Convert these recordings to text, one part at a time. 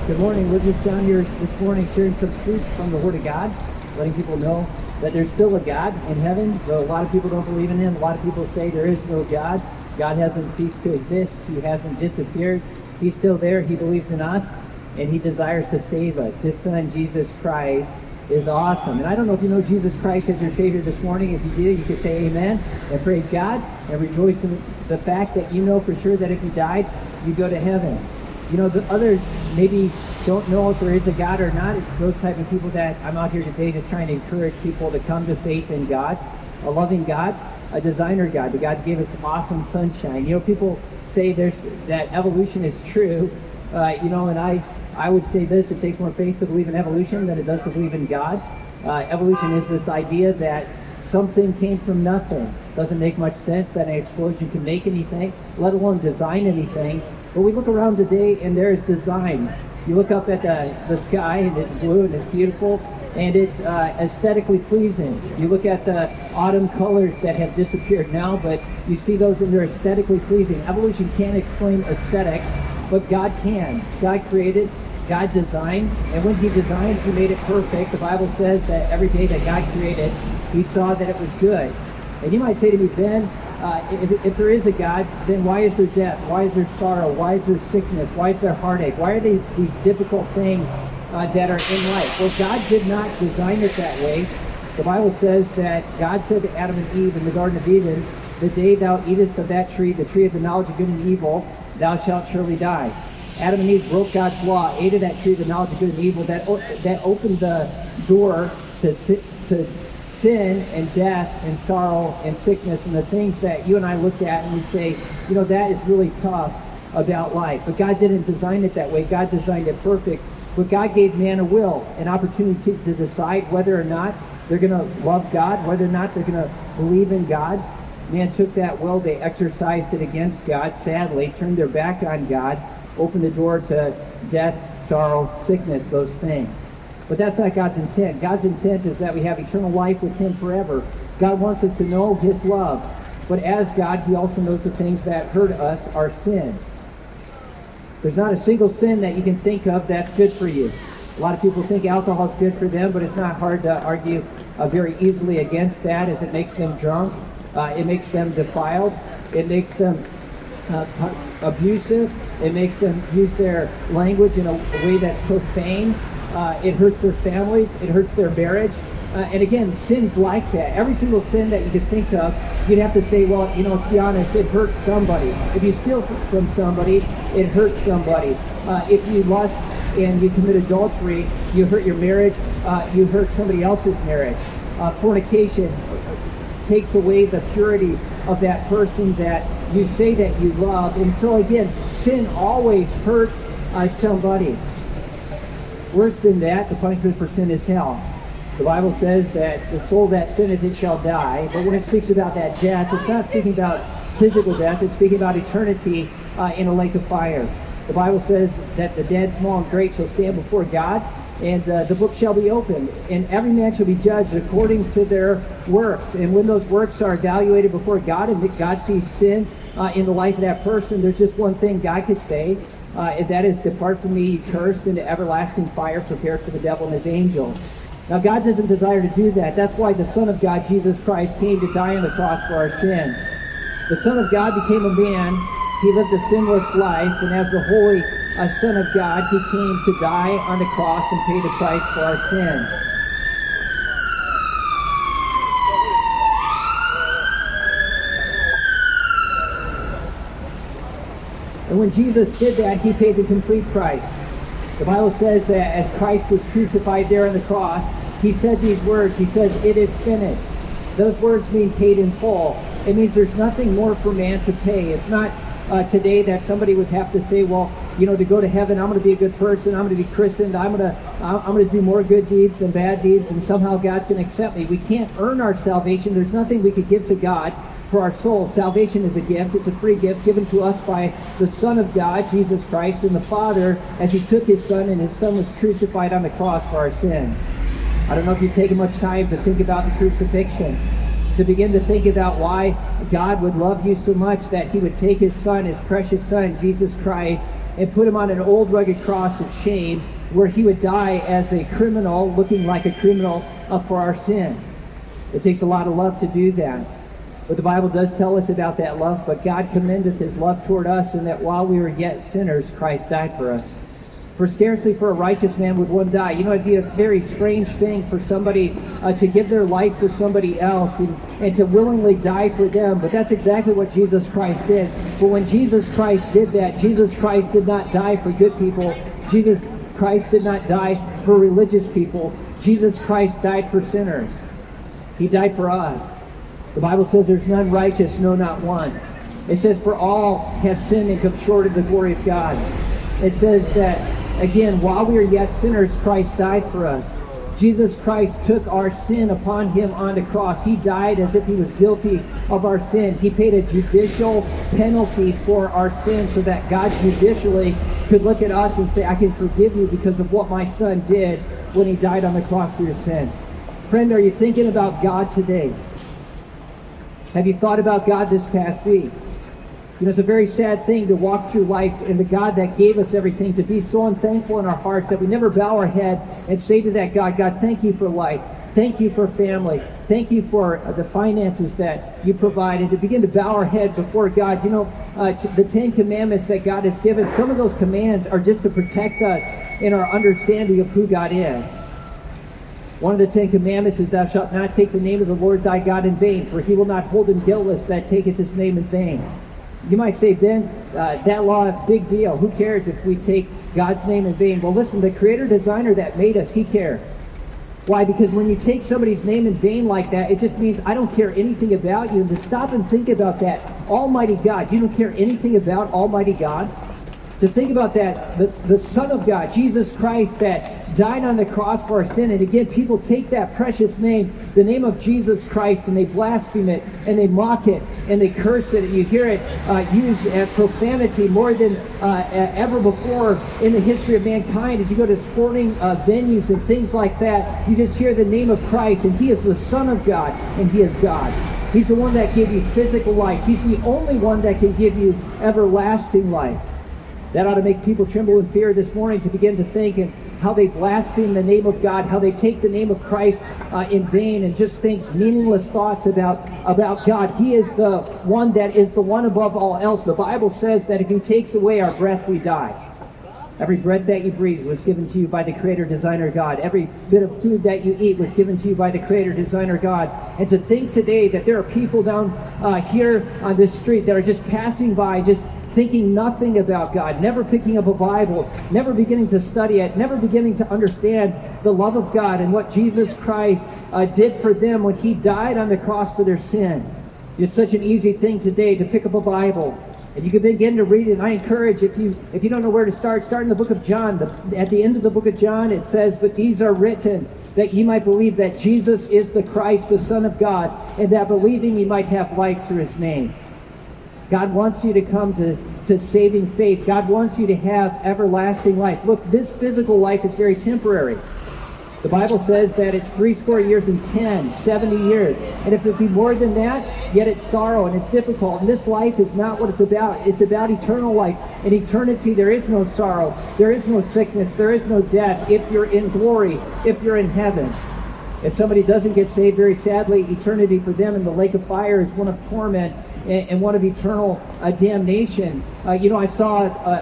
Good morning. We're just down here this morning sharing some truth from the Word of God, letting people know that there's still a God in heaven, though a lot of people don't believe in Him. A lot of people say there is no God. God hasn't ceased to exist. He hasn't disappeared. He's still there. He believes in us, and He desires to save us. His Son, Jesus Christ, is awesome. And I don't know if you know Jesus Christ as your Savior this morning. If you do, you could say amen and praise God and rejoice in the fact that you know for sure that if you died, you go to heaven. You know, the others maybe don't know if there is a God or not. It's those type of people that I'm out here today just trying to encourage people to come to faith in God, a loving God, a designer God. The God gave us awesome sunshine. You know, people say that evolution is true, and I would say this: it takes more faith to believe in evolution than it does to believe in God. Evolution is this idea that something came from nothing. Doesn't make much sense that an explosion can make anything, let alone design anything. But we look around today and there is design. You look up at the sky and it's blue and it's beautiful and it's aesthetically pleasing. You look at the autumn colors that have disappeared now, but you see those and they're aesthetically pleasing. Evolution can't explain aesthetics, but God can. God created, God designed, and when He designed, He made it perfect. The Bible says that every day that God created, He saw that it was good. And you might say to me, Ben, if there is a God, then why is there death? Why is there sorrow? Why is there sickness? Why is there heartache? Why are these difficult things that are in life? Well, God did not design it that way. The Bible says that God said to Adam and Eve in the Garden of Eden, the day thou eatest of that tree, the tree of the knowledge of good and evil, thou shalt surely die. Adam and Eve broke God's law, ate of that tree of the knowledge of good and evil. That opened the door to sin and death and sorrow and sickness and the things that you and I look at and we say, you know, that is really tough about life. But God didn't design it that way. God designed it perfect. But God gave man a will, an opportunity to decide whether or not they're going to love God, whether or not they're going to believe in God. Man took that will, they exercised it against God, sadly, turned their back on God, opened the door to death, sorrow, sickness, those things. But that's not God's intent. God's intent is that we have eternal life with Him forever. God wants us to know His love. But as God, He also knows the things that hurt us, our sin. There's not a single sin that you can think of that's good for you. A lot of people think alcohol is good for them, but it's not hard to argue very easily against that, as it makes them drunk. It makes them defiled. It makes them abusive. It makes them use their language in a way that's profane. It hurts their families. It hurts their marriage. And again, sins like that. Every single sin that you could think of, you'd have to say, well, you know, to be honest, it hurts somebody. If you steal from somebody, it hurts somebody. If you lust and you commit adultery, you hurt your marriage. You hurt somebody else's marriage. Fornication takes away the purity of that person that you say that you love. And so again, sin always hurts somebody. Worse than that, the punishment for sin is hell. The Bible says that the soul that sinneth, it shall die. But when it speaks about that death, it's not speaking about physical death. It's speaking about eternity in a lake of fire. The Bible says that the dead, small and great, shall stand before God, and the book shall be opened, and every man shall be judged according to their works. And when those works are evaluated before God, and God sees sin in the life of that person, there's just one thing God could say, and that is, depart from me, cursed, into everlasting fire prepared for the devil and his angels. Now, God doesn't desire to do that. That's why the Son of God, Jesus Christ, came to die on the cross for our sins. The Son of God became a man. He lived a sinless life, and as the holy Son of God, He came to die on the cross and pay the price for our sins. And when Jesus did that, He paid the complete price. The Bible says that as Christ was crucified there on the cross, He said these words. He says, "It is finished." Those words mean paid in full. It means there's nothing more for man to pay. It's not today that somebody would have to say, well, you know, to go to heaven, I'm going to be a good person. I'm going to be christened. I'm going to do more good deeds than bad deeds, and somehow God's going to accept me. We can't earn our salvation. There's nothing we could give to God for our soul. Salvation is a gift. It's a free gift given to us by the Son of God, Jesus Christ, and the Father, as He took His Son, and His Son was crucified on the cross for our sins. I don't know if you've taken much time to think about the crucifixion, to begin to think about why God would love you so much that He would take His Son, His precious Son, Jesus Christ, and put him on an old rugged cross of shame where he would die as a criminal, looking like a criminal for our sin. It takes a lot of love to do that. But the Bible does tell us about that love. But God commendeth his love toward us, in that while we were yet sinners, Christ died for us. For scarcely for a righteous man would one die. You know, it'd be a very strange thing for somebody to give their life for somebody else and to willingly die for them. But that's exactly what Jesus Christ did. But when Jesus Christ did that, Jesus Christ did not die for good people. Jesus Christ did not die for religious people. Jesus Christ died for sinners. He died for us. The Bible says there's none righteous, no, not one. It says for all have sinned and come short of the glory of God. It says that, again, while we are yet sinners, Christ died for us. Jesus Christ took our sin upon him on the cross. He died as if he was guilty of our sin. He paid a judicial penalty for our sin so that God judicially could look at us and say, I can forgive you because of what my son did when he died on the cross for your sin. Friend, are you thinking about God today? Have you thought about God this past week? You know, it's a very sad thing to walk through life and the God that gave us everything, to be so unthankful in our hearts that we never bow our head and say to that God, God, thank you for life. Thank you for family. Thank you for the finances that you provided. To begin to bow our head before God. You know, the 10 Commandments that God has given, some of those commands are just to protect us in our understanding of who God is. One of the 10 Commandments is, thou shalt not take the name of the Lord thy God in vain, for he will not hold him guiltless that taketh his name in vain. You might say, Ben, that law, big deal. Who cares if we take God's name in vain? Well, listen, the creator designer that made us, he cares. Why? Because when you take somebody's name in vain like that, it just means I don't care anything about you. And to stop and think about that, Almighty God, you don't care anything about Almighty God? To think about that, the Son of God, Jesus Christ, that died on the cross for our sin. And again, people take that precious name, the name of Jesus Christ, and they blaspheme it, and they mock it, and they curse it. And you hear it used as profanity more than ever before in the history of mankind. As you go to sporting venues and things like that, you just hear the name of Christ, and he is the Son of God, and he is God. He's the one that gave you physical life. He's the only one that can give you everlasting life. That ought to make people tremble in fear this morning, to begin to think and how they blaspheme the name of God, how they take the name of Christ in vain and just think meaningless thoughts about God. He is the one that is the one above all else. The Bible says that if he takes away our breath, we die. Every breath that you breathe was given to you by the Creator, Designer, God. Every bit of food that you eat was given to you by the Creator, Designer, God. And to think today that there are people down here on this street that are just passing by, just thinking nothing about God, never picking up a Bible, never beginning to study it, never beginning to understand the love of God and what Jesus Christ did for them when he died on the cross for their sin. It's such an easy thing today to pick up a Bible, and you can begin to read it. And I encourage, if you don't know where to start in the book of John. At the end of the book of John, it says, but these are written that ye might believe that Jesus is the Christ, the Son of God, and that believing ye might have life through his name. God wants you to come to saving faith. God wants you to have everlasting life. Look, this physical life is very temporary. The Bible says that it's 70 years. And if it be more than that, yet it's sorrow and it's difficult. And this life is not what it's about. It's about eternal life. In eternity, there is no sorrow. There is no sickness. There is no death. If you're in glory, if you're in heaven. If somebody doesn't get saved, very sadly, eternity for them in the lake of fire is one of torment and one of eternal damnation. I saw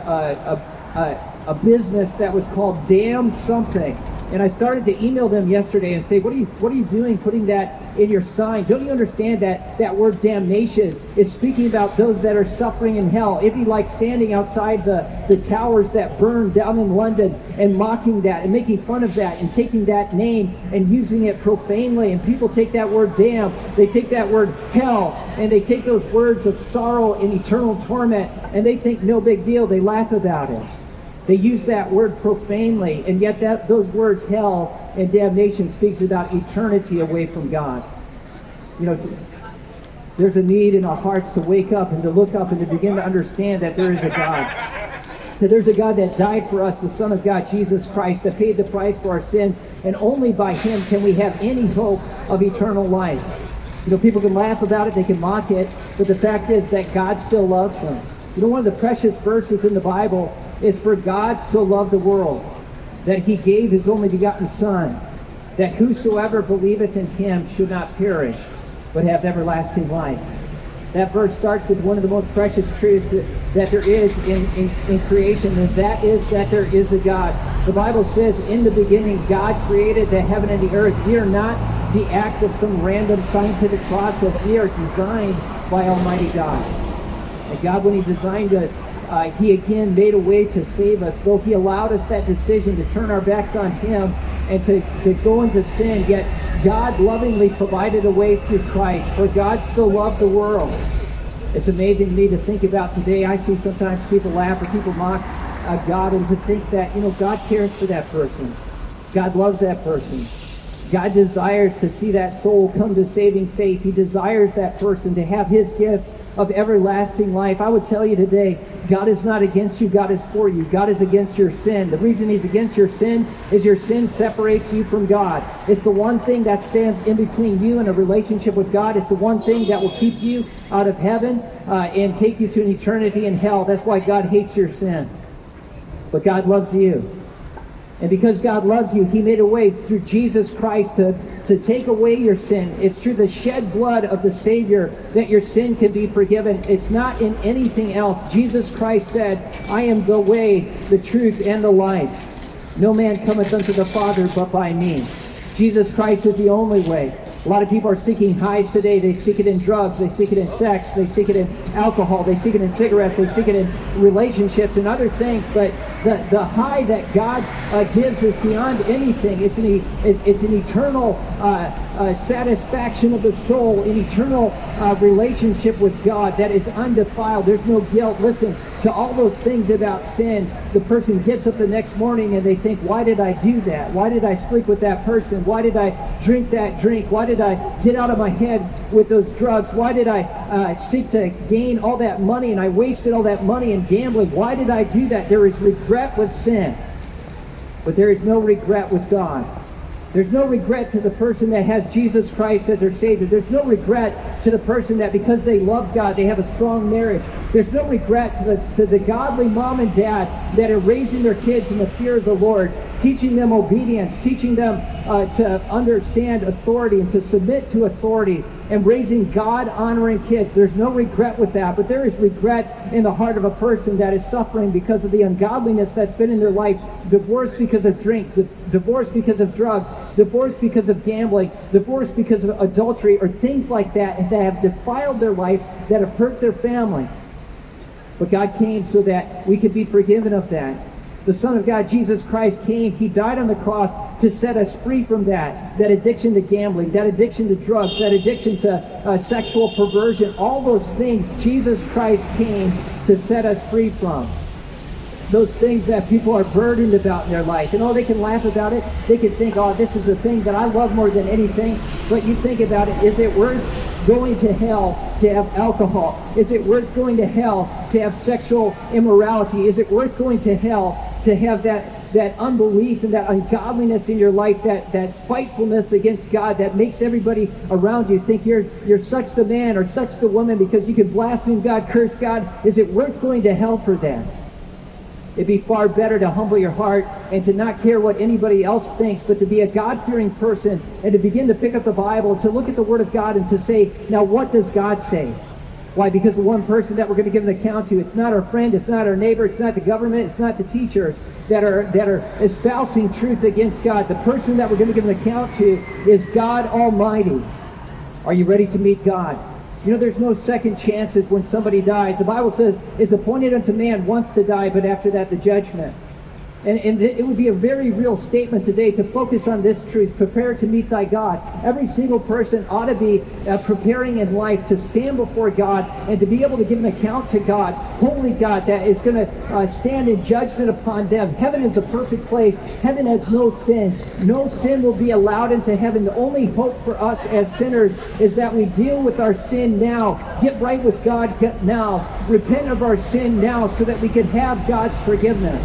a business that was called Damn Something. And I started to email them yesterday and say, what are you doing putting that in your sign? Don't you understand that word damnation is speaking about those that are suffering in hell? It'd be like standing outside the towers that burned down in London and mocking that and making fun of that and taking that name and using it profanely. And people take that word damn, they take that word hell, and they take those words of sorrow and eternal torment, and they think no big deal. They laugh about it. They use that word profanely, and yet those words, hell and damnation, speaks about eternity away from God. There's a need in our hearts to wake up and to look up and to begin to understand that there is a God. That there's a God that died for us, the Son of God, Jesus Christ, that paid the price for our sin, and only by him can we have any hope of eternal life. People can laugh about it, they can mock it, but the fact is that God still loves them. One of the precious verses in the Bible is for God so loved the world, that he gave his only begotten Son, that whosoever believeth in him should not perish, but have everlasting life. That verse starts with one of the most precious truths that there is in creation, and that is that there is a God. The Bible says, in the beginning, God created the heaven and the earth. We are not the act of some random scientific process. We are designed by Almighty God. And God, when he designed us, he again made a way to save us. Though he allowed us that decision to turn our backs on him and to go into sin, yet God lovingly provided a way through Christ. For God so loved the world. It's amazing to me to think about today. I see sometimes people laugh or people mock God, and to think that, God cares for that person. God loves that person. God desires to see that soul come to saving faith. He desires that person to have his gift of everlasting life. I would tell you today, God is not against you, God is for you. God is against your sin. The reason he's against your sin is your sin separates you from God. It's the one thing that stands in between you and a relationship with God. It's the one thing that will keep you out of heaven and take you to an eternity in hell. That's why God hates your sin. But God loves you. And because God loves you, he made a way through Jesus Christ to take away your sin. It's through the shed blood of the Savior that your sin can be forgiven. It's not in anything else. Jesus Christ said, I am the way, the truth, and the life. No man cometh unto the Father but by me. Jesus Christ is the only way. A lot of people are seeking highs today. They seek it in drugs. They seek it in sex. They seek it in alcohol. They seek it in cigarettes. They seek it in relationships and other things. But the high that God gives is beyond anything. It's an eternal satisfaction of the soul, an eternal relationship with God that is undefiled. There's no guilt. Listen, to all those things about sin, the person gets up the next morning and they think, why did I do that? Why did I sleep with that person? Why did I drink that drink? Why did I get out of my head with those drugs? Why did I seek to gain all that money and I wasted all that money in gambling? Why did I do that? There is regret with sin, but there is no regret with God. There's no regret to the person that has Jesus Christ as their Savior. There's no regret to the person that because they love God, they have a strong marriage. There's no regret to the godly mom and dad that are raising their kids in the fear of the Lord, teaching them obedience, teaching them to understand authority and to submit to authority, and raising God-honoring kids. There's no regret with that, but there is regret in the heart of a person that is suffering because of the ungodliness that's been in their life, divorced because of drink, divorced because of drugs, divorced because of gambling, divorced because of adultery, or things like that have defiled their life, that have hurt their family. But God came so that we could be forgiven of that. The Son of God, Jesus Christ, came. He died on the cross to set us free from that addiction to gambling, that addiction to drugs, that addiction to sexual perversion. All those things Jesus Christ came to set us free from. Those things that people are burdened about in their life. And they can laugh about it. They can think, this is the thing that I love more than anything. But you think about it, is it worth going to hell to have alcohol? Is it worth going to hell to have sexual immorality? Is it worth going to hell to have that unbelief and that ungodliness in your life, that spitefulness against God that makes everybody around you think you're such the man or such the woman because you can blaspheme God, curse God? Is it worth going to hell for that? It'd be far better to humble your heart and to not care what anybody else thinks, but to be a God-fearing person and to begin to pick up the Bible, to look at the Word of God and to say, now what does God say? Why? Because the one person that we're going to give an account to, it's not our friend, it's not our neighbor, it's not the government, it's not the teachers that are espousing truth against God. The person that we're going to give an account to is God Almighty. Are you ready to meet God? There's no second chances when somebody dies. The Bible says it's appointed unto man once to die, but after that the judgment. And it would be a very real statement today to focus on this truth. Prepare to meet thy God. Every single person ought to be preparing in life to stand before God and to be able to give an account to God, holy God, that is going to stand in judgment upon them. Heaven is a perfect place. Heaven has no sin. No sin will be allowed into heaven. The only hope for us as sinners is that we deal with our sin now. Get right with God now. Repent of our sin now so that we can have God's forgiveness.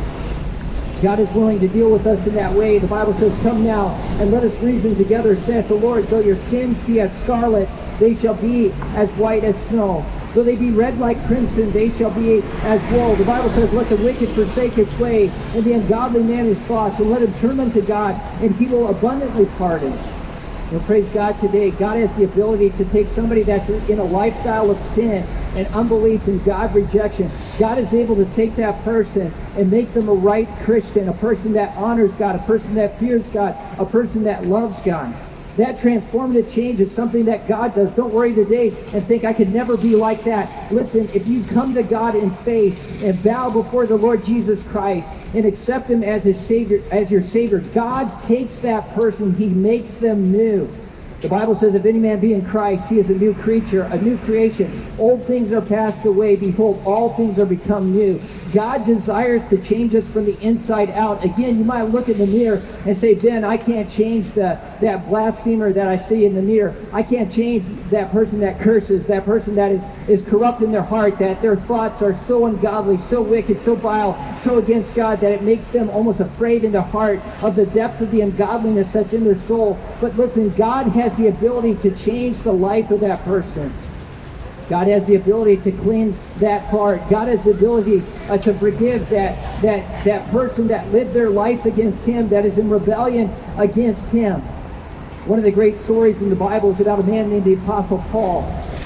God is willing to deal with us in that way. The Bible says, come now and let us reason together, saith the Lord. Though your sins be as scarlet, they shall be as white as snow. Though they be red like crimson, they shall be as wool. The Bible says, let the wicked forsake his way, and the ungodly man his thoughts, and let him turn unto God, and he will abundantly pardon. Praise God today. God has the ability to take somebody that's in a lifestyle of sin and unbelief and God rejection. God is able to take that person and make them a right Christian, a person that honors God, a person that fears God, a person that loves God. That transformative change is something that God does. Don't worry today and think, I could never be like that. Listen, if you come to God in faith and bow before the Lord Jesus Christ and accept him as his Savior, as your Savior, God takes that person, he makes them new. The Bible says, if any man be in Christ, he is a new creature, a new creation. Old things are passed away. Behold, all things are become new. God desires to change us from the inside out. Again, you might look in the mirror and say, Ben, I can't change that blasphemer that I see in the mirror. I can't change that person that curses, that person that is corrupt in their heart, that their thoughts are so ungodly, so wicked, so vile, so against God that it makes them almost afraid in their heart of the depth of the ungodliness that's in their soul. But listen, God has the ability to change the life of that person. God has the ability to clean that heart. God has the ability to forgive that person that lived their life against him, that is in rebellion against him. One of the great stories in the Bible is about a man named the Apostle Paul.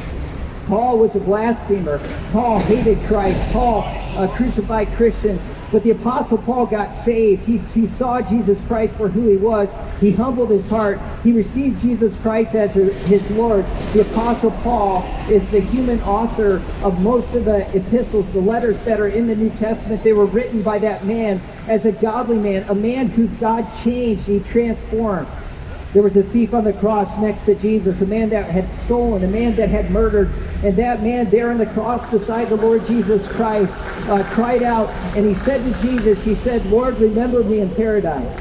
Paul was a blasphemer. Paul hated Christ. Paul crucified Christians. But the Apostle Paul got saved. He saw Jesus Christ for who he was. He humbled his heart. He received Jesus Christ as his Lord. The Apostle Paul is the human author of most of the epistles, the letters that are in the New Testament. They were written by that man as a godly man, a man who God changed, he transformed. There was a thief on the cross next to Jesus, a man that had stolen, a man that had murdered. And that man there on the cross beside the Lord Jesus Christ cried out, and he said to Jesus, he said, Lord, remember me in paradise.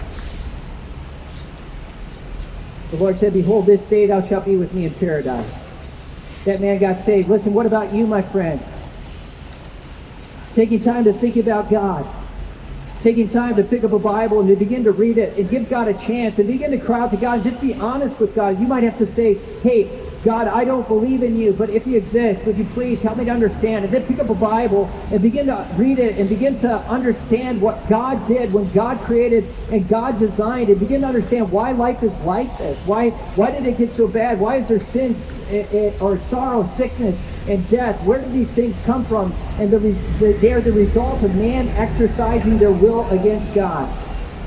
The Lord said, behold, this day thou shalt be with me in paradise. That man got saved. Listen, what about you, my friend? Taking time to think about God. Taking time to pick up a Bible and to begin to read it and give God a chance and begin to cry out to God and just be honest with God. You might have to say, hey, God, I don't believe in you, but if you exist, would you please help me to understand? And then pick up a Bible and begin to read it and begin to understand what God did when God created and God designed, and begin to understand why life is like this. Why did it get so bad? Why is there sin or sorrow, sickness, and death? Where did these things come from? And they are the result of man exercising their will against God.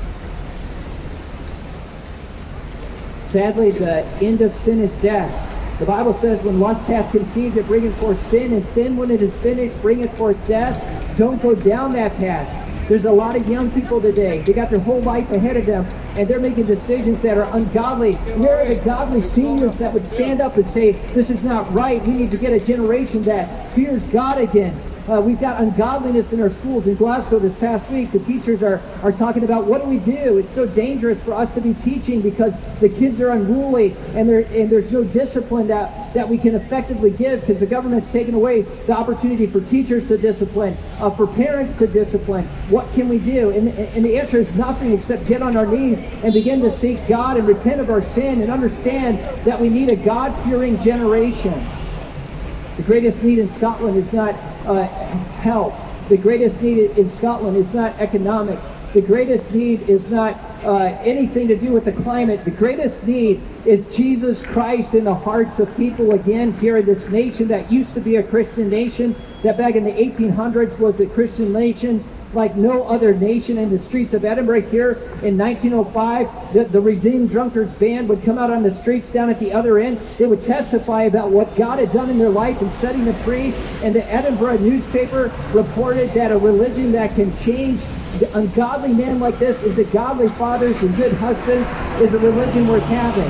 Sadly, the end of sin is death. The Bible says, when lust hath conceived, it bringeth forth sin, and sin, when it is finished, bringeth forth death. Don't go down that path. There's a lot of young people today. They got their whole life ahead of them, and they're making decisions that are ungodly. Where are the godly seniors that would stand up and say, this is not right? We need to get a generation that fears God again. We've got ungodliness in our schools. In Glasgow this past week, the teachers are talking about, what do we do? It's so dangerous for us to be teaching because the kids are unruly and there's no discipline that we can effectively give because the government's taken away the opportunity for teachers to discipline, for parents to discipline. What can we do? And the answer is nothing except get on our knees and begin to seek God and repent of our sin and understand that we need a God-fearing generation. The greatest need in Scotland is not health. The greatest need in Scotland is not economics. The greatest need is not anything to do with the climate. The greatest need is Jesus Christ in the hearts of people again here in this nation that used to be a Christian nation, that back in the 1800s was a Christian nation like no other nation. In the streets of Edinburgh here in 1905, the Redeemed Drunkards Band would come out on the streets down at the other end. They would testify about what God had done in their life and setting them free. And the Edinburgh newspaper reported that a religion that can change the ungodly men like this into godly fathers and good husbands is a religion worth having.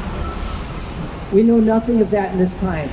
We know nothing of that in this time.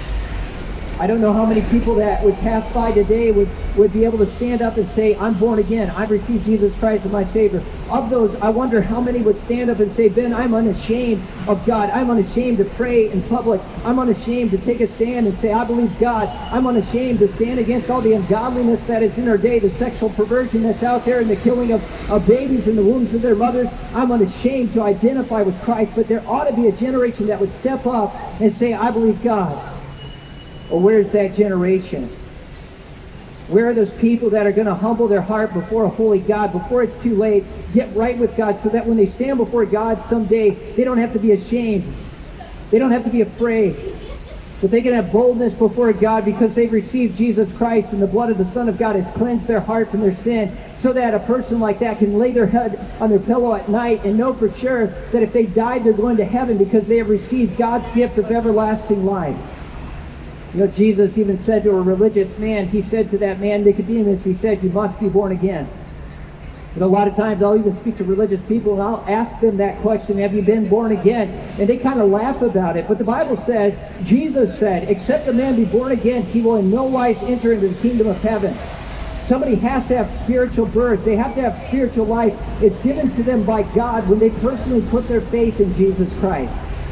I don't know how many people that would pass by today would be able to stand up and say, I'm born again. I've received Jesus Christ as my Savior. Of those, I wonder how many would stand up and say, Ben, I'm unashamed of God. I'm unashamed to pray in public. I'm unashamed to take a stand and say, I believe God. I'm unashamed to stand against all the ungodliness that is in our day, the sexual perversion that's out there and the killing of babies in the wombs of their mothers. I'm unashamed to identify with Christ. But there ought to be a generation that would step up and say, I believe God. Or where's that generation? Where are those people that are going to humble their heart before a holy God, before it's too late, get right with God so that when they stand before God someday, they don't have to be ashamed. They don't have to be afraid. But they can have boldness before God because they've received Jesus Christ, and the blood of the Son of God has cleansed their heart from their sin, so that a person like that can lay their head on their pillow at night and know for sure that if they died, they're going to heaven because they have received God's gift of everlasting life. You know, Jesus even said to a religious man, he said to that man, Nicodemus, he said, you must be born again. But a lot of times I'll even speak to religious people and I'll ask them that question, have you been born again? And they kind of laugh about it. But the Bible says, Jesus said, except a man be born again, he will in no wise enter into the kingdom of heaven. Somebody has to have spiritual birth. They have to have spiritual life. It's given to them by God when they personally put their faith in Jesus Christ.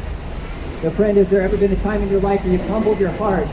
So friend, has there ever been a time in your life where you've humbled your heart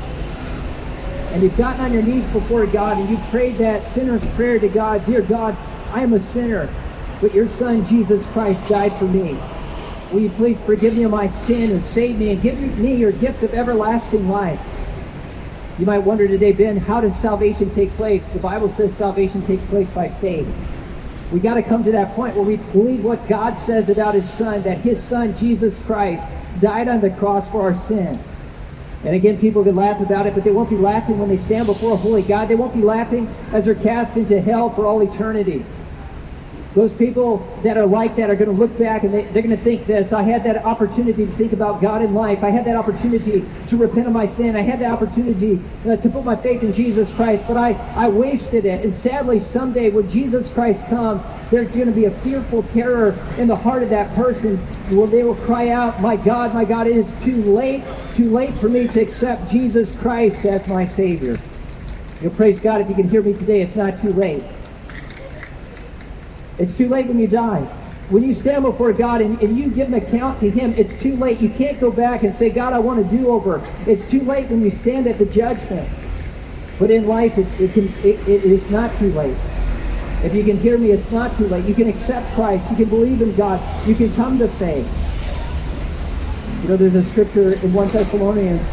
and you've gotten on your knees before God and you've prayed that sinner's prayer to God, dear God, I am a sinner, but your Son, Jesus Christ, died for me. Will you please forgive me of my sin and save me and give me your gift of everlasting life? You might wonder today, Ben, how does salvation take place? The Bible says salvation takes place by faith. We got to come to that point where we believe what God says about his Son, that his Son, Jesus Christ, died on the cross for our sins. And again, people can laugh about it, but they won't be laughing when they stand before a holy God. They won't be laughing as they're cast into hell for all eternity. Those people that are like that are going to look back and they're going to think this, I had that opportunity to think about God in life. I had that opportunity to repent of my sin. I had that opportunity to put my faith in Jesus Christ, but I wasted it. And sadly, someday when Jesus Christ comes, there's going to be a fearful terror in the heart of that person where they will cry out, my God, it is too late for me to accept Jesus Christ as my Savior. You'll praise God if you can hear me today. It's not too late. It's too late when you die. When you stand before God and you give an account to him, it's too late. You can't go back and say, God, I want a do-over. It's too late when you stand at the judgment. But in life, it's not too late. If you can hear me, it's not too late. You can accept Christ. You can believe in God. You can come to faith. You know, there's a scripture in 1 Thessalonians.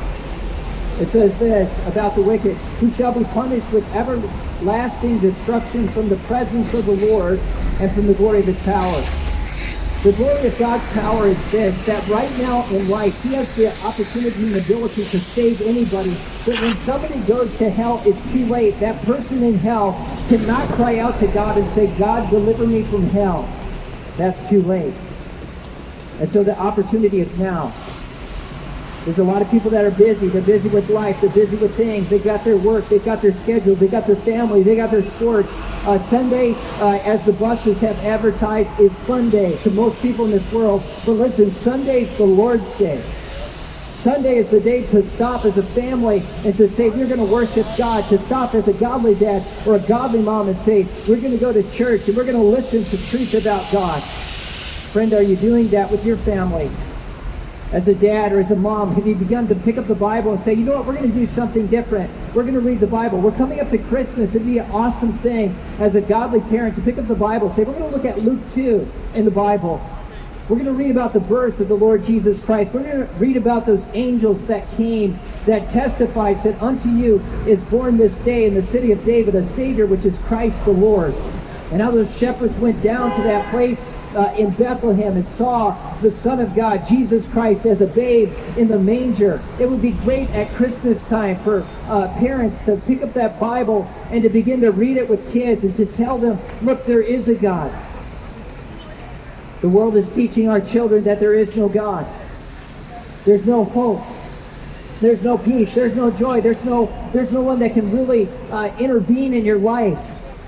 It says this about the wicked, who shall be punished with everlasting destruction from the presence of the Lord and from the glory of his power. The glory of God's power is this, that right now in life, he has the opportunity and ability to save anybody. But when somebody goes to hell, it's too late. That person in hell cannot cry out to God and say, God, deliver me from hell. That's too late. And so the opportunity is now. There's a lot of people that are busy. They're busy with life. They're busy with things. They've got their work. They've got their schedule. They've got their family. They got their sports. Sunday, as the buses have advertised, is fun day to most people in this world. But listen, Sunday's the Lord's day. Sunday is the day to stop as a family and to say, we're going to worship God. To stop as a godly dad or a godly mom and say, we're going to go to church and we're going to listen to truth about God. Friend, are you doing that with your family? As a dad or as a mom, have you begun to pick up the Bible and say, you know what, we're going to do something different. We're going to read the Bible. We're coming up to Christmas. It'd be an awesome thing as a godly parent to pick up the Bible and say, we're going to look at Luke 2 in the Bible. We're going to read about the birth of the Lord Jesus Christ. We're going to read about those angels that came, that testified, said, unto you is born this day in the city of David a Savior, which is Christ the Lord. And how those shepherds went down to that place in Bethlehem and saw the Son of God, Jesus Christ, as a babe in the manger. It would be great at Christmas time for parents to pick up that Bible and to begin to read it with kids and to tell them, look, there is a God. The world is teaching our children that there is no God. There's no hope. There's no peace. There's no joy. There's no one that can really intervene in your life.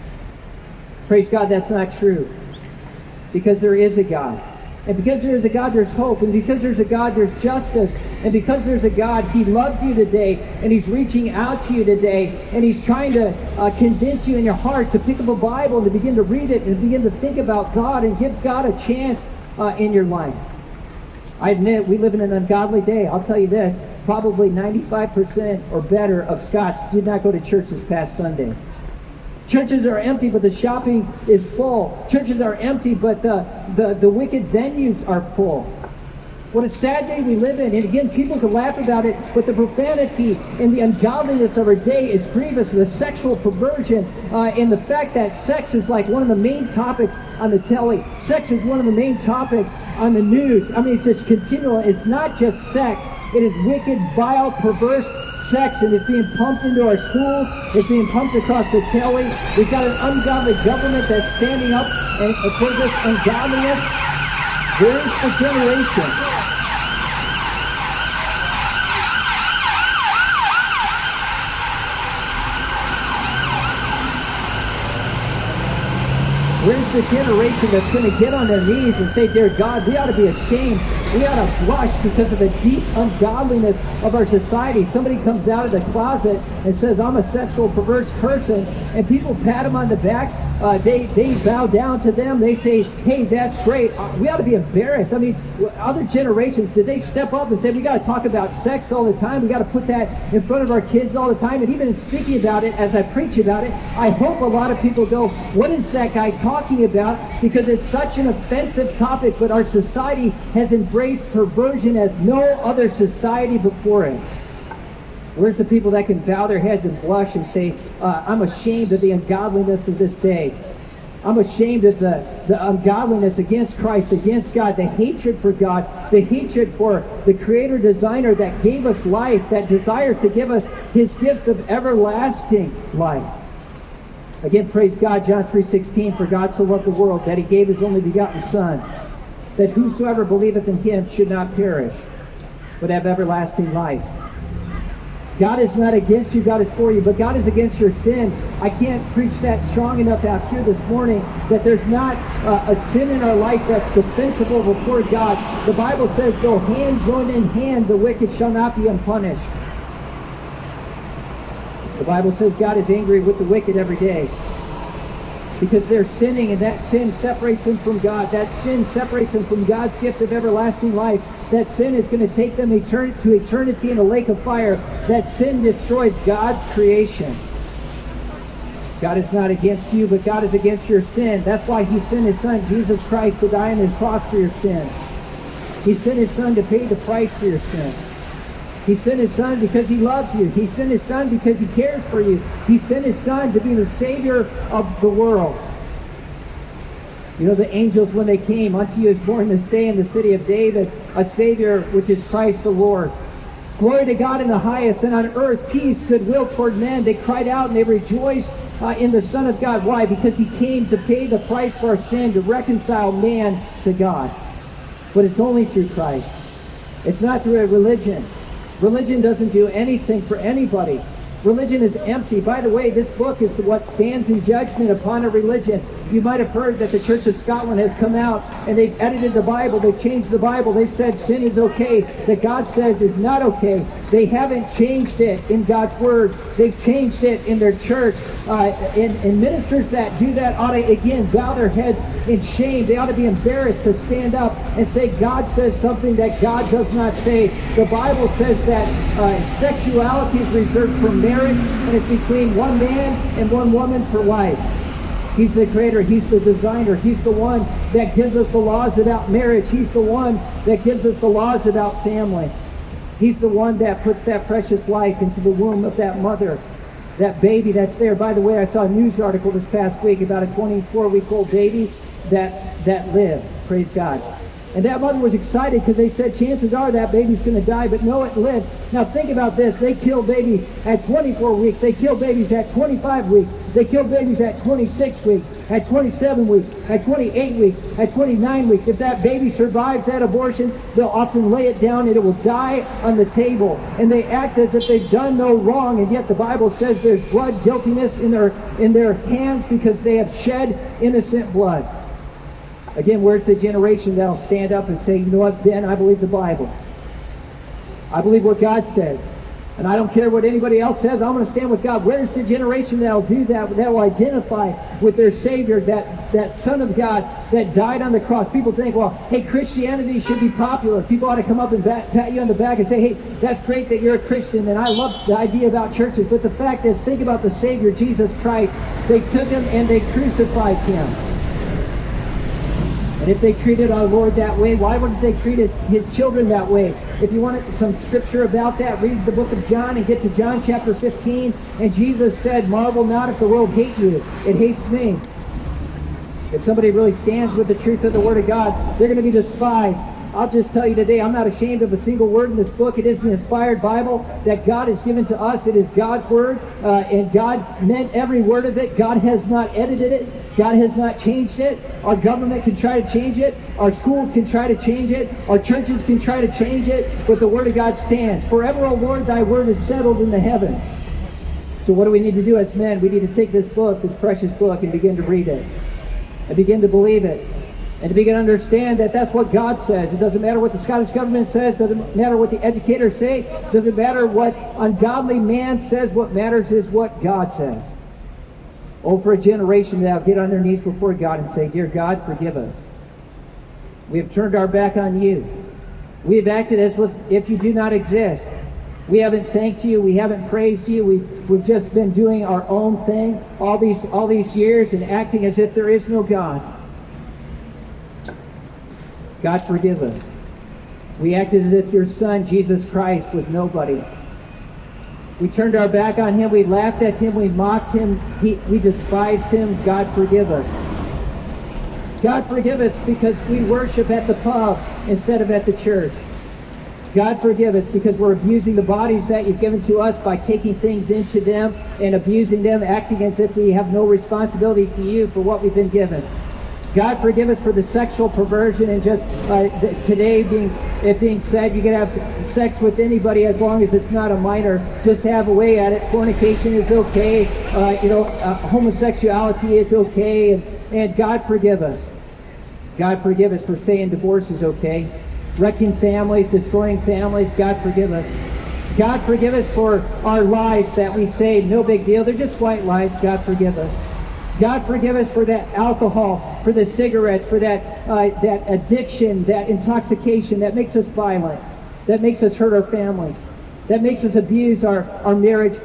Praise God, that's not true. Because there is a God. And because there is a God, there's hope. And because there's a God, there's justice. And because there's a God, he loves you today. And he's reaching out to you today. And he's trying to convince you in your heart to pick up a Bible and to begin to read it and to begin to think about God and give God a chance in your life. I admit, we live in an ungodly day. I'll tell you this, probably 95% or better of Scots did not go to church this past Sunday. Churches are empty, but the shopping is full. Churches are empty, but the wicked venues are full. What a sad day we live in. And again, people can laugh about it, but the profanity and the ungodliness of our day is grievous. The sexual perversion and the fact that sex is like one of the main topics on the telly. Sex is one of the main topics on the news. I mean, it's just continual. It's not just sex. It is wicked, vile, perverse sex, and it's being pumped into our schools. It's being pumped across the telly. We've got an ungodly government that's standing up and for this ungodliness. Where's the generation? Where's the generation that's going to get on their knees and say, dear God, we ought to be ashamed. We ought to blush because of the deep ungodliness of our society. Somebody comes out of the closet and says, I'm a sexual perverse person, and people pat them on the back. They bow down to them. They say, hey, that's great. We ought to be embarrassed. I mean, other generations, did they step up and say, we got to talk about sex all the time. We got to put that in front of our kids all the time. And even in speaking about it, as I preach about it, I hope a lot of people go, what is that guy talking about? Because it's such an offensive topic, but our society has embraced perversion as no other society before it. Where's the people that can bow their heads and blush and say, I'm ashamed of the ungodliness of this day. I'm ashamed of the ungodliness against Christ, against God, the hatred for God, the hatred for the creator designer that gave us life, that desires to give us his gift of everlasting life. Again, praise God, John 3:16, for God so loved the world that he gave his only begotten Son, that whosoever believeth in him should not perish, but have everlasting life. God is not against you, God is for you, but God is against your sin. I can't preach that strong enough out here this morning that there's not a sin in our life that's defensible before God. The Bible says, though hand join in hand, the wicked shall not be unpunished. The Bible says God is angry with the wicked every day because they're sinning, and that sin separates them from God. That sin separates them from God's gift of everlasting life. That sin is going to take them to eternity in a lake of fire. That sin destroys God's creation. God is not against you, but God is against your sin. That's why he sent his Son, Jesus Christ, to die on his cross for your sins. He sent his Son to pay the price for your sins. He sent his Son because he loves you. He sent his Son because he cares for you. He sent his Son to be the Savior of the world. You know, the angels, when they came, unto you is born this day in the city of David a Savior, which is Christ the Lord. Glory to God in the highest, and on earth peace, goodwill toward men. They cried out and they rejoiced in the Son of God. Why? Because he came to pay the price for our sin, to reconcile man to God. But it's only through Christ. It's not through a religion. Religion doesn't do anything for anybody. Religion is empty. By the way, this book is what stands in judgment upon a religion. You might have heard that the Church of Scotland has come out and they've edited the Bible. They've changed the Bible. They've said sin is okay, that God says is not okay. They haven't changed it in God's Word. They've changed it in their church. And ministers that do that ought to, again, bow their heads in shame. They ought to be embarrassed to stand up and say God says something that God does not say. The Bible says that sexuality is reserved for marriage, and it's between one man and one woman for life. He's the creator. He's the designer. He's the one that gives us the laws about marriage. He's the one that gives us the laws about family. He's the one that puts that precious life into the womb of that mother, that baby that's there. By the way, I saw a news article this past week about a 24-week-old baby that lived. Praise God. And that mother was excited because they said chances are that baby's going to die, but no, it lived. Now think about this. They kill babies at 24 weeks. They kill babies at 25 weeks. They kill babies at 26 weeks, at 27 weeks, at 28 weeks, at 29 weeks. If that baby survives that abortion, they'll often lay it down and it will die on the table. And they act as if they've done no wrong, and yet the Bible says there's blood guiltiness in their hands because they have shed innocent blood. Again, where's the generation that'll stand up and say, you know what, Ben, I believe the Bible. I believe what God says. And I don't care what anybody else says, I'm going to stand with God. Where's the generation that'll do that, that will identify with their Savior, that Son of God that died on the cross? People think, well, hey, Christianity should be popular. People ought to come up and pat you on the back and say, hey, that's great that you're a Christian, and I love the idea about churches. But the fact is, think about the Savior, Jesus Christ. They took him and they crucified him. And And if they treated our Lord that way, why wouldn't they treat his children that way? If you want some scripture about that, read the book of John and get to John chapter 15. And Jesus said, marvel not if the world hates you. It hates me. If somebody really stands with the truth of the Word of God, they're going to be despised. I'll just tell you today, I'm not ashamed of a single word in this book. It is an inspired Bible that God has given to us. It is God's Word, and God meant every word of it. God has not edited it. God has not changed it. Our government can try to change it. Our schools can try to change it. Our churches can try to change it. But the Word of God stands. Forever, O Lord, thy word is settled in the heavens. So what do we need to do as men? We need to take this book, this precious book, and begin to read it. And begin to believe it. And to begin to understand that that's what God says. It doesn't matter what the Scottish government says. It doesn't matter what the educators say. It doesn't matter what ungodly man says. What matters is what God says. Oh, for a generation that will get on their knees before God and say, dear God, forgive us. We have turned our back on you. We have acted as if you do not exist. We haven't thanked you. We haven't praised you. We've just been doing our own thing all these years and acting as if there is no God. God, forgive us. We acted as if your Son, Jesus Christ, was nobody. We turned our back on him. We laughed at him. We mocked him. We despised him. God, forgive us. God, forgive us because we worship at the pub instead of at the church. God, forgive us because we're abusing the bodies that you've given to us by taking things into them and abusing them, acting as if we have no responsibility to you for what we've been given. God, forgive us for the sexual perversion and just today being said you can have sex with anybody as long as it's not a minor. Just have a way at it. Fornication is okay. Homosexuality is okay. And God, forgive us. God, forgive us for saying divorce is okay. Wrecking families, destroying families. God, forgive us. God, forgive us for our lies that we say, no big deal. They're just white lies. God, forgive us. God, forgive us for that alcohol, for the cigarettes, for that addiction, that intoxication that makes us violent, that makes us hurt our families, that makes us abuse our marriage,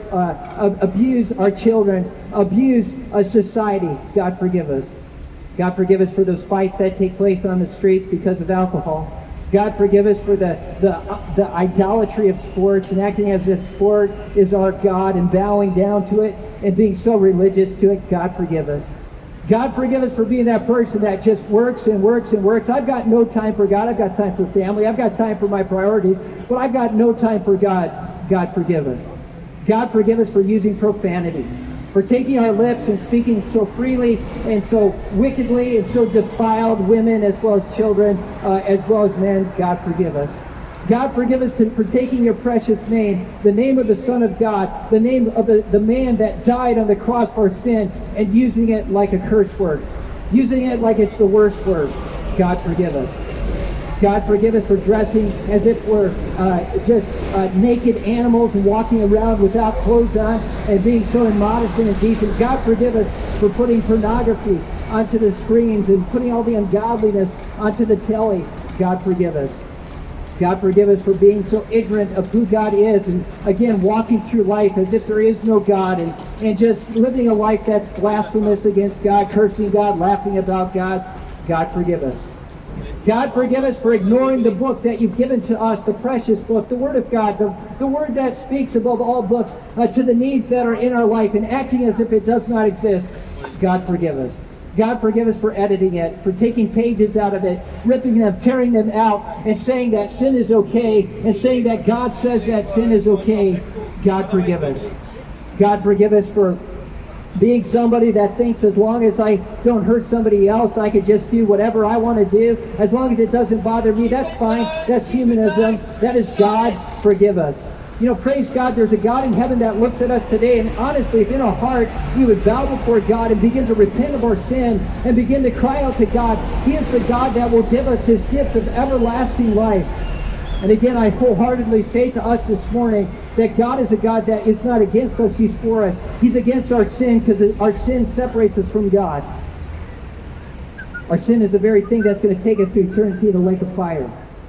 abuse our children, abuse our society. God, forgive us. God, forgive us for those fights that take place on the streets because of alcohol. God, forgive us for the idolatry of sports and acting as if sport is our God and bowing down to it and being so religious to it. God, forgive us. God, forgive us for being that person that just works and works and works. I've got no time for God. I've got time for family. I've got time for my priorities, but I've got no time for God. God, forgive us. God, forgive us for using profanity, for taking our lips and speaking so freely and so wickedly and so defiled women as well as children, as well as men. God, forgive us. God, forgive us for taking your precious name, the name of the Son of God, the name of the man that died on the cross for our sin, and using it like a curse word, using it like it's the worst word. God, forgive us. God, forgive us for dressing as if we're just naked animals and walking around without clothes on and being so immodest and indecent. God, forgive us for putting pornography onto the screens and putting all the ungodliness onto the telly. God, forgive us. God, forgive us for being so ignorant of who God is and, again, walking through life as if there is no God and just living a life that's blasphemous against God, cursing God, laughing about God. God, forgive us. God, forgive us for ignoring the book that you've given to us, the precious book, the Word of God, the Word that speaks above all books to the needs that are in our life and acting as if it does not exist. God, forgive us. God, forgive us for editing it, for taking pages out of it, ripping them, tearing them out, and saying that sin is okay, and saying that God says that sin is okay. God, forgive us. God, forgive us for being somebody that thinks as long as I don't hurt somebody else, I could just do whatever I want to do. As long as it doesn't bother me, that's fine. That's humanism. That is God. Forgive us. You know, praise God, there's a God in heaven that looks at us today, and honestly, if in our heart we would bow before God and begin to repent of our sin and begin to cry out to God, He is the God that will give us His gift of everlasting life. And again, I wholeheartedly say to us this morning that God is a God that is not against us, He's for us. He's against our sin because our sin separates us from God. Our sin is the very thing that's going to take us to eternity in the lake of fire.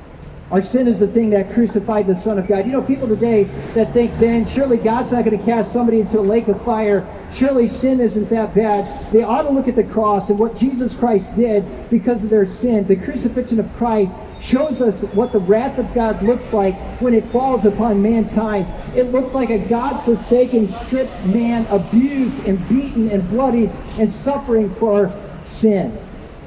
Our sin is the thing that crucified the Son of God. You know, people today that think, then surely God's not going to cast somebody into a lake of fire. Surely sin isn't that bad. They ought to look at the cross and what Jesus Christ did because of their sin. The crucifixion of Christ shows us what the wrath of God looks like when it falls upon mankind. It looks like a God-forsaken, stripped man, abused and beaten and bloodied and suffering for sin.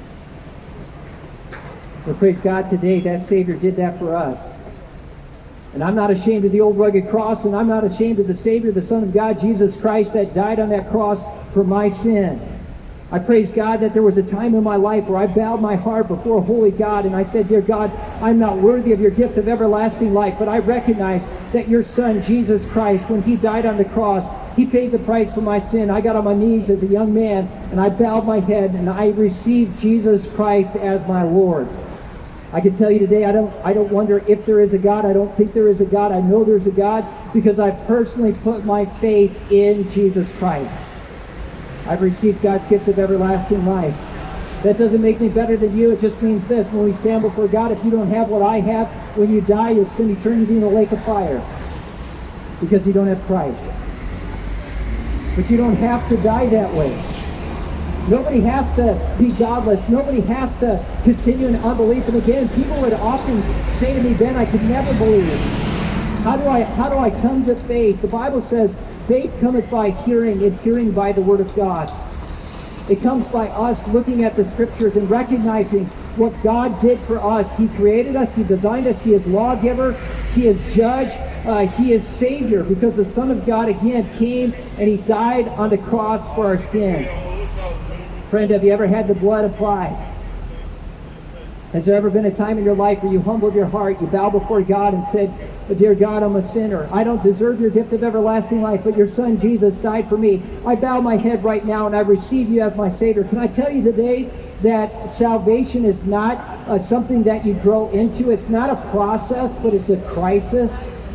But praise God today, that Savior did that for us. And I'm not ashamed of the old rugged cross, and I'm not ashamed of the Savior, the Son of God, Jesus Christ, that died on that cross for my sin. I praise God that there was a time in my life where I bowed my heart before a holy God, and I said, dear God, I'm not worthy of your gift of everlasting life, but I recognize that your Son, Jesus Christ, when he died on the cross, he paid the price for my sin. I got on my knees as a young man, and I bowed my head, and I received Jesus Christ as my Lord. I can tell you today, I don't wonder if there is a God. I don't think there is a God. I know there's a God because I personally put my faith in Jesus Christ. I've received God's gift of everlasting life. That doesn't make me better than you. It just means this. When we stand before God, if you don't have what I have, when you die, you'll spend eternity in a lake of fire because you don't have Christ. But you don't have to die that way. Nobody has to be godless. Nobody has to continue in unbelief. And again, people would often say to me, Ben, I could never believe. How do I come to faith? The Bible says, faith cometh by hearing, and hearing by the Word of God. It comes by us looking at the Scriptures and recognizing what God did for us. He created us. He designed us. He is lawgiver. He is judge. He is Savior because the Son of God again came and He died on the cross for our sins. Friend, have you ever had the blood applied? Has there ever been a time in your life where you humbled your heart, you bowed before God and said, dear God, I'm a sinner. I don't deserve your gift of everlasting life, but your Son Jesus died for me. I bow my head right now and I receive you as my Savior. Can I tell you today that salvation is not something that you grow into? It's not a process, but it's a crisis.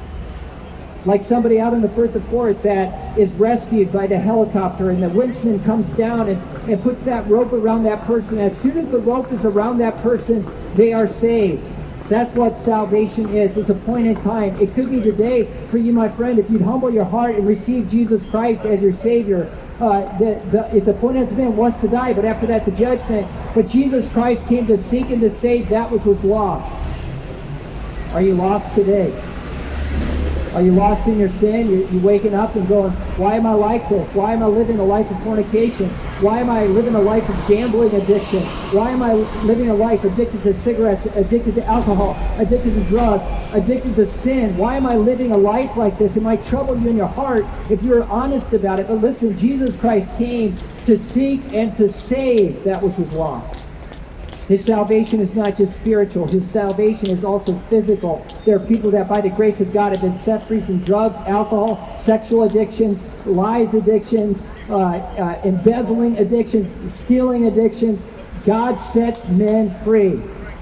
Like somebody out in the Firth of Forth that is rescued by the helicopter and the winchman comes down and puts that rope around that person. As soon as the rope is around that person, they are saved. That's what salvation is. It's a point in time. It could be today for you, my friend, if you'd humble your heart and receive Jesus Christ as your Savior. It's a point in time. Man wants to die, but after that the judgment. But Jesus Christ came to seek and to save that which was lost. Are you lost today? Are you lost in your sin? You're waking up and going, why am I like this? Why am I living a life of fornication? Why am I living a life of gambling addiction? Why am I living a life addicted to cigarettes, addicted to alcohol, addicted to drugs, addicted to sin? Why am I living a life like this? It might trouble you in your heart if you're honest about it. But listen, Jesus Christ came to seek and to save that which was lost. His salvation is not just spiritual. His salvation is also physical. There are people that by the grace of God have been set free from drugs, alcohol, sexual addictions, lies addictions, embezzling addictions, stealing addictions. God sets men free.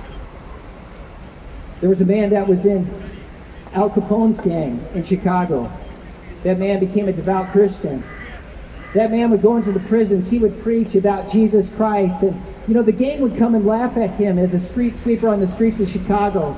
There was a man that was in Al Capone's gang in Chicago. That man became a devout Christian. That man would go into the prisons. He would preach about Jesus Christ. And, you know, the gang would come and laugh at him as a street sweeper on the streets of Chicago.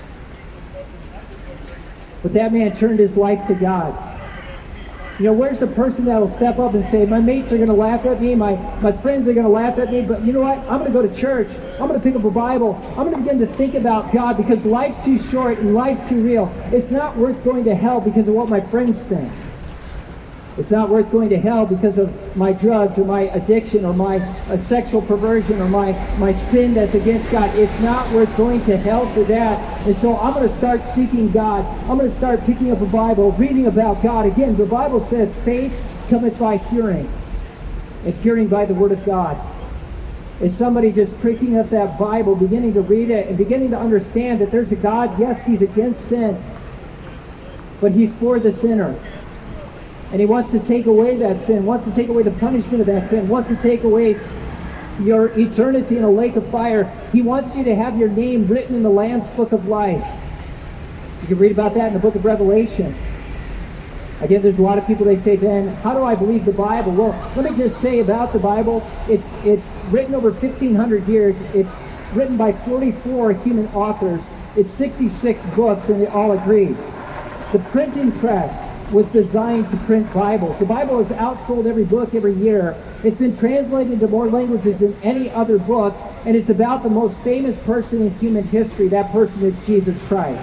But that man turned his life to God. You know, where's the person that will step up and say, my mates are going to laugh at me, my friends are going to laugh at me, but you know what? I'm going to go to church. I'm going to pick up a Bible. I'm going to begin to think about God because life's too short and life's too real. It's not worth going to hell because of what my friends think. It's not worth going to hell because of my drugs or my addiction or my sexual perversion or my sin that's against God. It's not worth going to hell for that. And so I'm going to start seeking God. I'm going to start picking up a Bible, reading about God. Again, the Bible says faith cometh by hearing, and hearing by the Word of God. Is somebody just picking up that Bible, beginning to read it, and beginning to understand that there's a God. Yes, He's against sin, but He's for the sinner. And He wants to take away that sin, wants to take away the punishment of that sin, wants to take away your eternity in a lake of fire. He wants you to have your name written in the Lamb's Book of Life. You can read about that in the book of Revelation. Again, there's a lot of people, they say, Ben, how do I believe the Bible? Well, let me just say about the Bible, it's written over 1,500 years. It's written by 44 human authors. It's 66 books, and they all agree. The printing press was designed to print Bibles. The Bible is outsold every book every year. It's been translated into more languages than any other book, and it's about the most famous person in human history. That person is Jesus Christ.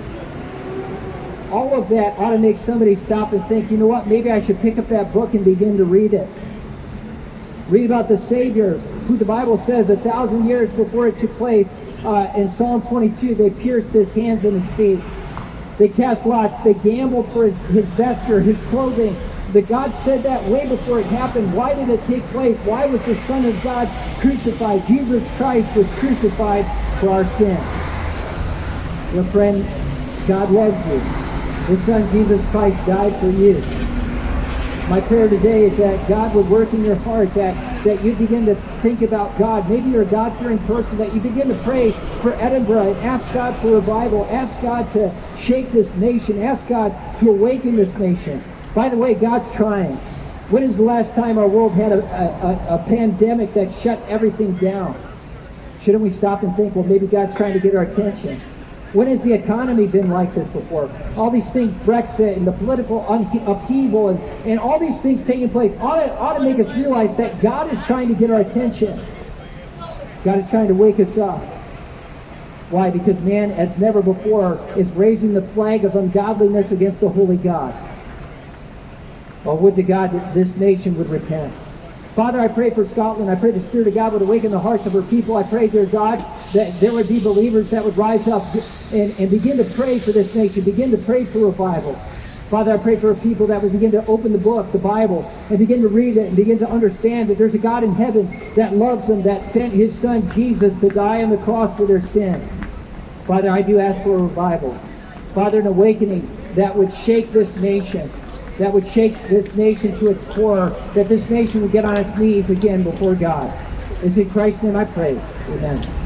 All of that ought to make somebody stop and think, you know what, maybe I should pick up that book and begin to read it. Read about the Savior, who the Bible says 1,000 years before it took place, in Psalm 22, they pierced his hands and his feet. They cast lots. They gambled for his vesture, his clothing. That God said that way before it happened. Why did it take place? Why was the Son of God crucified? Jesus Christ was crucified for our sins. Your friend, God loves you. His Son, Jesus Christ, died for you. My prayer today is that God would work in your heart, that you begin to think about God. Maybe you're a God-fearing person, that you begin to pray for Edinburgh and ask God for revival. Ask God to shake this nation. Ask God to awaken this nation. By the way, God's trying. When is the last time our world had a pandemic that shut everything down? Shouldn't we stop and think, well, maybe God's trying to get our attention? When has the economy been like this before? All these things, Brexit and the political upheaval and all these things taking place ought to make us realize that God is trying to get our attention. God is trying to wake us up. Why? Because man, as never before, is raising the flag of ungodliness against the holy God. Well, would to God that this nation would repent. Father, I pray for Scotland. I pray the Spirit of God would awaken the hearts of her people. I pray, dear God, that there would be believers that would rise up and begin to pray for this nation, begin to pray for revival. Father, I pray for people that would begin to open the book, the Bible, and begin to read it and begin to understand that there's a God in heaven that loves them, that sent his Son Jesus to die on the cross for their sin. Father, I do ask for a revival. Father, an awakening that would shake this nation, that would shake this nation to its core, that this nation would get on its knees again before God. It's in Christ's name I pray. Amen.